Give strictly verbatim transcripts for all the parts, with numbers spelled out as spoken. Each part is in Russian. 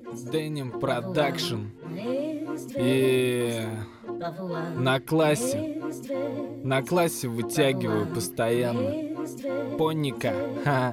Деним Продакшн. И на классе, на классе вытягиваю постоянно. Поника, ха.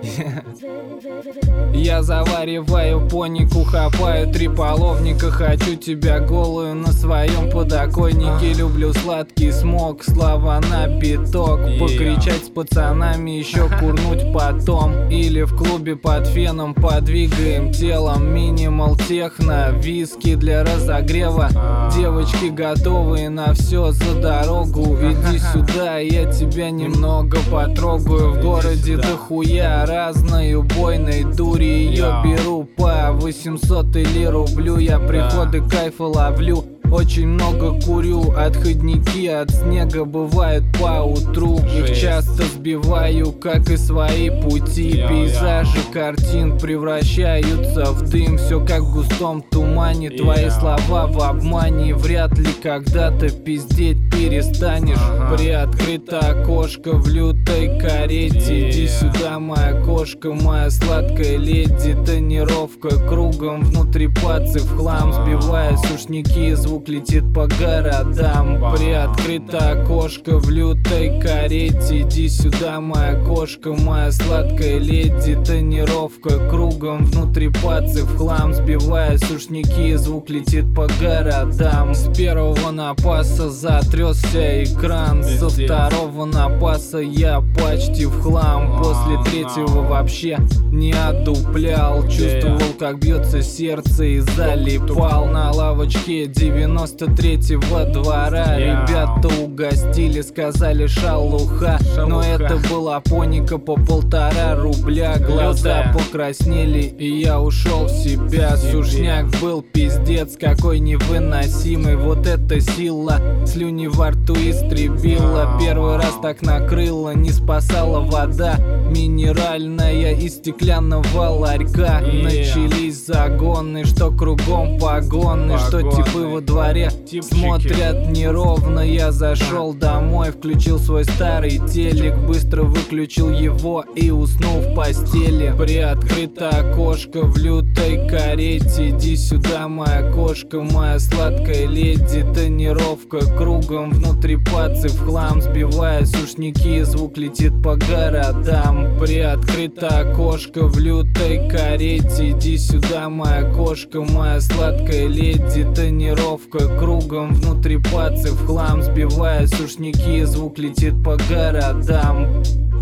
Я завариваю понику, хапаю три половника. Хочу тебя голую на своем подоконнике. Люблю сладкий смог, слава на биток. Покричать с пацанами, еще курнуть потом. Или в клубе под феном подвигаем телом. Минимал техно, виски для разогрева. Девочки готовые на все за дорогу. Иди сюда, я тебя немного потрогаю. В городе дохуя разной убойной дури. Ее беру по восемьсот или рублю. Я приходы кайфа ловлю. Очень много курю, отходники от снега бывают по утру. Их часто сбиваю, как и свои пути. Пейзажи картин превращаются в дым. Все как в густом тумане, твои слова в обмане. Вряд ли когда-то пиздеть перестанешь. Приоткрыто окошко в лютой карете. Иди сюда, моя кошка, моя сладкая леди. Тонировка кругом, внутри пацы в хлам. Сбивая сушники, звук летит по городам. Приоткрыто окошко в лютой карете. Иди сюда, моя кошка, моя сладкая леди. Тонировка кругом, внутри пацы в хлам. Сбивая сушники, звук летит по городам. С первого напаса затрёсся экран. Со второго напаса я почти в хлам. После третьего вообще не одуплял. Чувствовал, как бьется сердце, и залипал на лавочке девяносто третьего двора. Ребята угостили, сказали шалуха, но это была поника по полтора рубля. Глаза покраснели, и я ушел в себя. Сушняк был пиздец какой невыносимый. Вот эта сила слюни во рту истребила. Первый раз так накрыло, не спасала вода минеральная из стеклянного ларька. Начались загоны, что кругом погоны, что типы во дворе смотрят неровно. Я зашел домой, включил свой старый телек, быстро выключил его и уснул в постели. Приоткрыто окошко в лютой карете. Иди сюда, моя кошка, моя сладкая леди. Тонировка кругом, внутри пацы в хлам. Сбивая сушники, звук летит по городам. Приоткрыто окошко в лютой карете. Иди сюда, моя кошка, моя сладкая леди. Тонировка кругом, внутри пацы в хлам. Сбивая сушники, звук летит по городам.